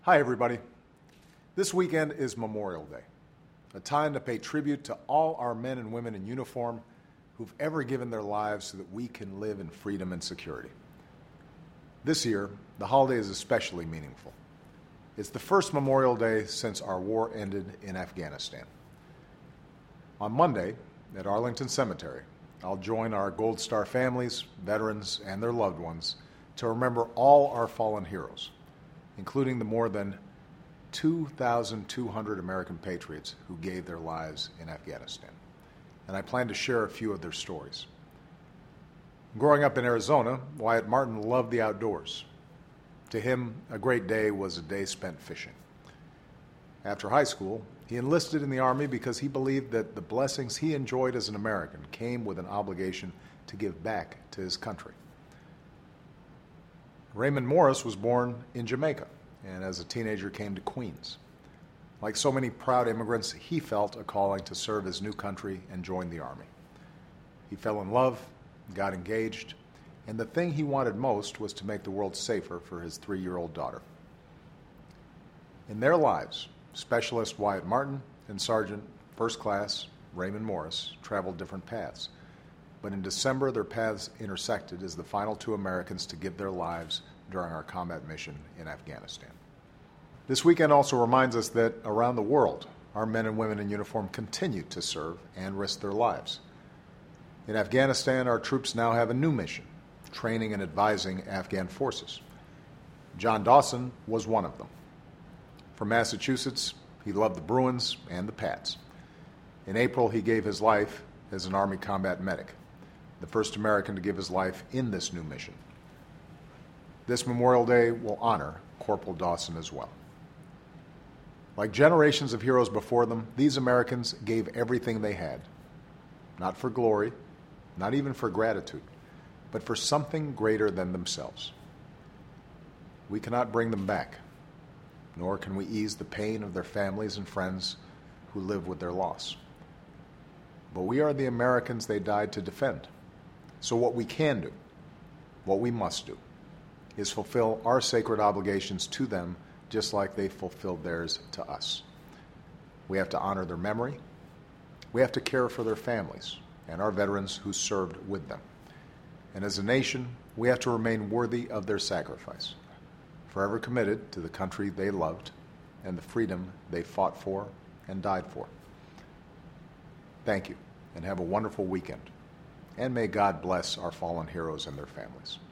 Hi, everybody. This weekend is Memorial Day, a time to pay tribute to all our men and women in uniform who've ever given their lives so that we can live in freedom and security. This year, the holiday is especially meaningful. It's the first Memorial Day since our war ended in Afghanistan. On Monday, at Arlington Cemetery, I'll join our Gold Star families, veterans, and their loved ones to remember all our fallen heroes, including the more than 2,200 American patriots who gave their lives in Afghanistan. And I plan to share a few of their stories. Growing up in Arizona, Wyatt Martin loved the outdoors. To him, a great day was a day spent fishing. After high school, he enlisted in the Army because he believed that the blessings he enjoyed as an American came with an obligation to give back to his country. Raymond Morris was born in Jamaica and as a teenager came to Queens. Like so many proud immigrants, he felt a calling to serve his new country and join the Army. He fell in love, got engaged, and the thing he wanted most was to make the world safer for his 3-year-old daughter. In their lives, Specialist Wyatt Martin and Sergeant First Class Raymond Morris traveled different paths. But in December, their paths intersected as the final 2 Americans to give their lives during our combat mission in Afghanistan. This weekend also reminds us that around the world, our men and women in uniform continue to serve and risk their lives. In Afghanistan, our troops now have a new mission, training and advising Afghan forces. John Dawson was one of them. From Massachusetts, he loved the Bruins and the Pats. In April, he gave his life as an Army combat medic, the first American to give his life in this new mission. This Memorial Day will honor Corporal Dawson as well. Like generations of heroes before them, these Americans gave everything they had, not for glory, not even for gratitude, but for something greater than themselves. We cannot bring them back, nor can we ease the pain of their families and friends who live with their loss. But we are the Americans they died to defend. So what we can do, what we must do, is fulfill our sacred obligations to them just like they fulfilled theirs to us. We have to honor their memory. We have to care for their families and our veterans who served with them. And as a nation, we have to remain worthy of their sacrifice, forever committed to the country they loved and the freedom they fought for and died for. Thank you, and have a wonderful weekend. And may God bless our fallen heroes and their families.